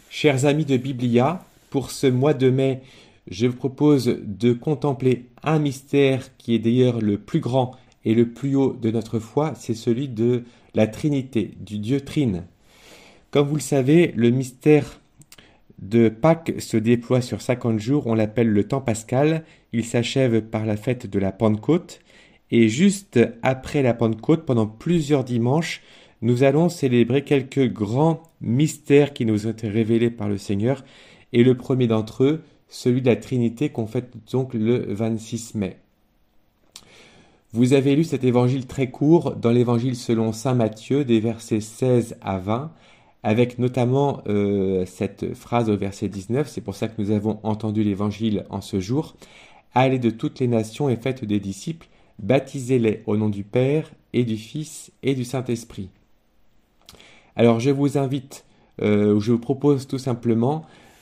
Chers amis de Biblia, pour ce mois de mai, je vous propose de contempler un mystère qui est d'ailleurs le plus grand et le plus haut de notre foi, c'est celui de la Trinité, du Dieu Trine. Comme vous le savez, le mystère de Pâques se déploie sur 50 jours, on l'appelle le temps pascal, il s'achève par la fête de la Pentecôte, et juste après la Pentecôte, pendant plusieurs dimanches, nous allons célébrer quelques grands mystères qui nous ont été révélés par le Seigneur, et le premier d'entre eux, celui de la Trinité qu'on fête donc le 26 mai. Vous avez lu cet évangile très court dans l'évangile selon saint Matthieu, des versets 16 à 20, avec notamment cette phrase au verset 19, c'est pour ça que nous avons entendu l'évangile en ce jour. « Allez de toutes les nations et faites des disciples, baptisez-les au nom du Père et du Fils et du Saint-Esprit. » Alors je vous invite, je vous propose tout simplement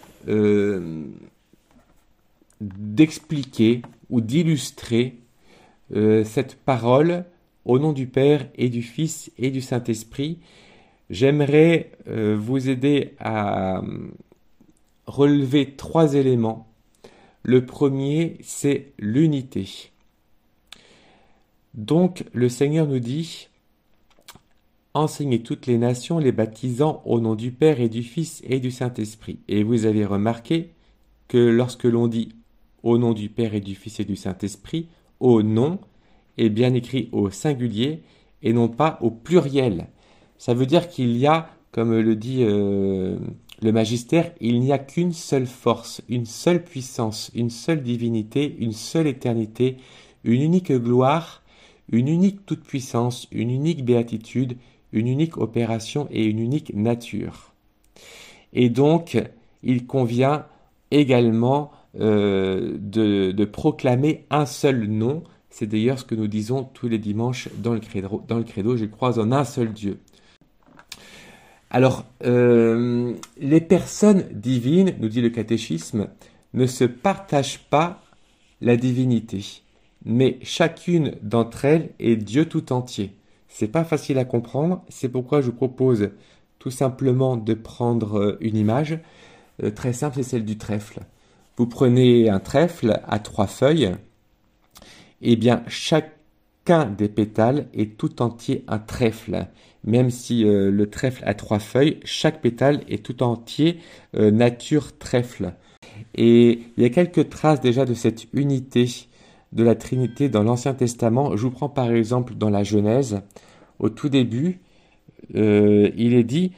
d'expliquer ou d'illustrer cette parole au nom du Père et du Fils et du Saint-Esprit. J'aimerais vous aider à relever 3 éléments. Le premier, c'est l'unité. Donc, le Seigneur nous dit « Enseignez toutes les nations, les baptisant au nom du Père et du Fils et du Saint-Esprit. » Et vous avez remarqué que lorsque l'on dit « au nom du Père et du Fils et du Saint-Esprit », au nom est bien écrit au singulier et non pas au pluriel. Ça veut dire qu'il y a, comme le dit le magistère, il n'y a qu'une seule force, une seule puissance, une seule divinité, une seule éternité, une unique gloire, une unique toute-puissance, une unique béatitude, une unique opération et une unique nature. Et donc, il convient également de proclamer un seul nom. C'est d'ailleurs ce que nous disons tous les dimanches dans le credo, je crois en un seul Dieu. Alors, les personnes divines, nous dit le catéchisme, ne se partagent pas la divinité, mais chacune d'entre elles est Dieu tout entier. C'est pas facile à comprendre, c'est pourquoi je vous propose tout simplement de prendre une image très simple, c'est celle du trèfle. Vous prenez un trèfle à 3 feuilles, et bien chacun des pétales est tout entier un trèfle. Même si le trèfle a 3 feuilles, chaque pétale est tout entier nature trèfle. Et il y a quelques traces déjà de cette unité de la Trinité dans l'Ancien Testament. Je vous prends par exemple dans la Genèse. Au tout début, il est dit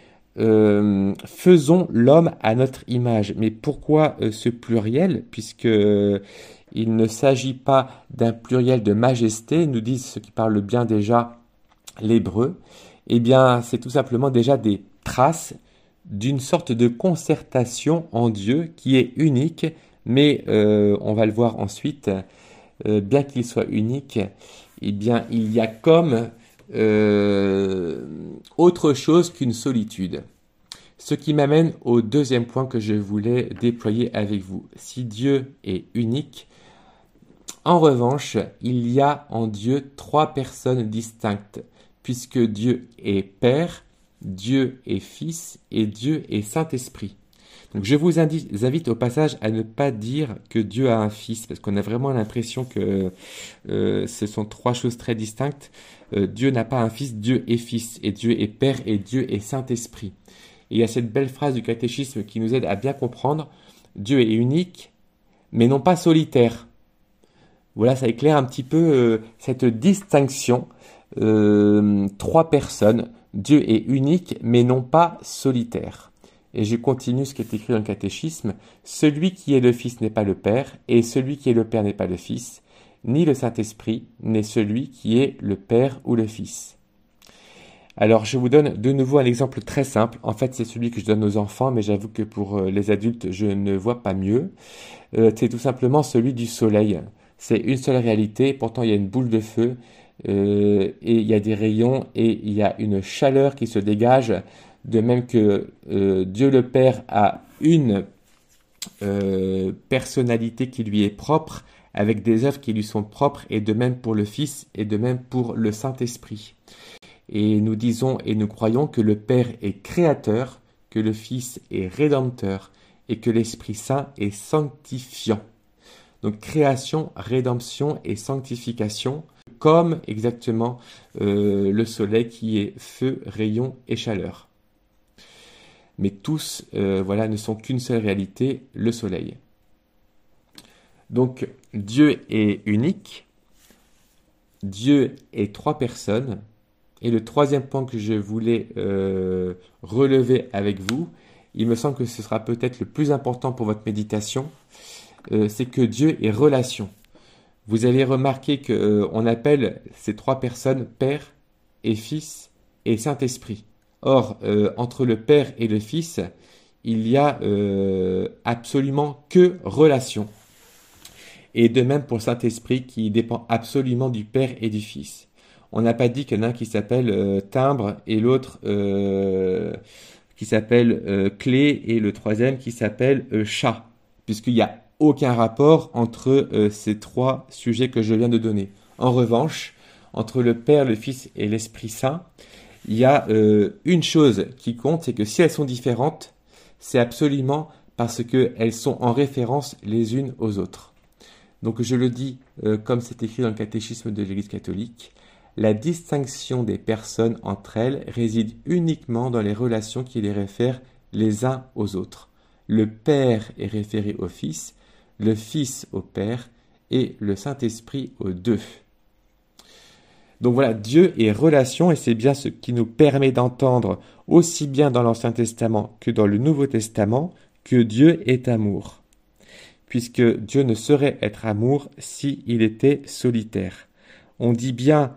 faisons l'homme à notre image. Mais pourquoi ce pluriel? Puisque il ne s'agit pas d'un pluriel de majesté, nous disent ceux qui parlent bien déjà l'hébreu. Eh bien, c'est tout simplement déjà des traces d'une sorte de concertation en Dieu qui est unique, mais on va le voir ensuite, bien qu'il soit unique, eh bien, il y a comme autre chose qu'une solitude. Ce qui m'amène au deuxième point que je voulais déployer avec vous. Si Dieu est unique, en revanche, il y a en Dieu 3 personnes distinctes, puisque Dieu est Père, Dieu est Fils et Dieu est Saint-Esprit. Donc je vous invite au passage à ne pas dire que Dieu a un Fils, parce qu'on a vraiment l'impression que ce sont 3 choses très distinctes. Dieu n'a pas un Fils, Dieu est Fils, et Dieu est Père, et Dieu est Saint-Esprit. Et il y a cette belle phrase du catéchisme qui nous aide à bien comprendre, Dieu est unique, mais non pas solitaire. Voilà, ça éclaire un petit peu cette distinction. 3 personnes, Dieu est unique, mais non pas solitaire. Et je continue ce qui est écrit dans le catéchisme. Celui qui est le Fils n'est pas le Père, et celui qui est le Père n'est pas le Fils, ni le Saint-Esprit n'est celui qui est le Père ou le Fils. Alors, je vous donne de nouveau un exemple très simple. En fait, c'est celui que je donne aux enfants, mais j'avoue que pour les adultes, je ne vois pas mieux. C'est tout simplement celui du soleil. C'est une seule réalité, pourtant il y a une boule de feu, et il y a des rayons, et il y a une chaleur qui se dégage, de même que Dieu le Père a une personnalité qui lui est propre, avec des œuvres qui lui sont propres, et de même pour le Fils, et de même pour le Saint-Esprit. Et nous disons et nous croyons que le Père est créateur, que le Fils est rédempteur et que l'Esprit Saint est sanctifiant. Donc création, rédemption et sanctification, comme exactement le soleil qui est feu, rayon et chaleur. Mais tous ne sont qu'une seule réalité, le soleil. Donc Dieu est unique, Dieu est trois personnes, et le troisième point que je voulais relever avec vous, il me semble que ce sera peut-être le plus important pour votre méditation, c'est que Dieu est relation. Vous avez remarqué qu'on appelle ces trois personnes Père et Fils et Saint-Esprit. Or, entre le Père et le Fils, il y a absolument que relation. Et de même pour le Saint-Esprit qui dépend absolument du Père et du Fils. On n'a pas dit qu'il y en a un qui s'appelle timbre et l'autre qui s'appelle clé et le troisième qui s'appelle chat, puisqu'il n'y a aucun rapport entre ces trois sujets que je viens de donner. En revanche, entre le Père, le Fils et l'Esprit Saint, il y a une chose qui compte, c'est que si elles sont différentes, c'est absolument parce qu'elles sont en référence les unes aux autres. Donc je le dis comme c'est écrit dans le catéchisme de l'Église catholique, la distinction des personnes entre elles réside uniquement dans les relations qui les réfèrent les uns aux autres. Le Père est référé au Fils, le Fils au Père et le Saint-Esprit aux deux. Donc voilà, Dieu est relation et c'est bien ce qui nous permet d'entendre aussi bien dans l'Ancien Testament que dans le Nouveau Testament que Dieu est amour. Puisque Dieu ne saurait être amour s'il était solitaire. On dit bien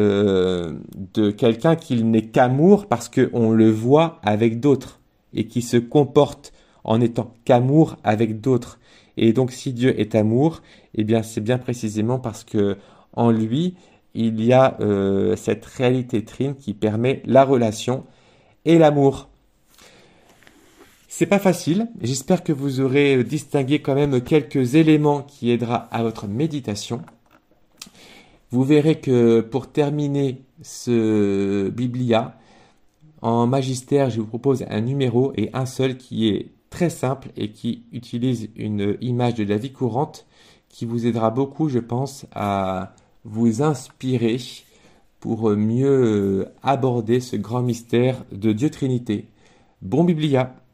de quelqu'un qu'il n'est qu'amour parce qu'on le voit avec d'autres et qui se comporte en étant qu'amour avec d'autres. Et donc si Dieu est amour, eh bien c'est bien précisément parce que en lui, il y a cette réalité trine qui permet la relation et l'amour. C'est pas facile, j'espère que vous aurez distingué quand même quelques éléments qui aidera à votre méditation. Vous verrez que pour terminer ce Biblia, en magistère, je vous propose un numéro et un seul qui est très simple et qui utilise une image de la vie courante qui vous aidera beaucoup, je pense, à vous inspirer pour mieux aborder ce grand mystère de Dieu Trinité. Bon Biblia!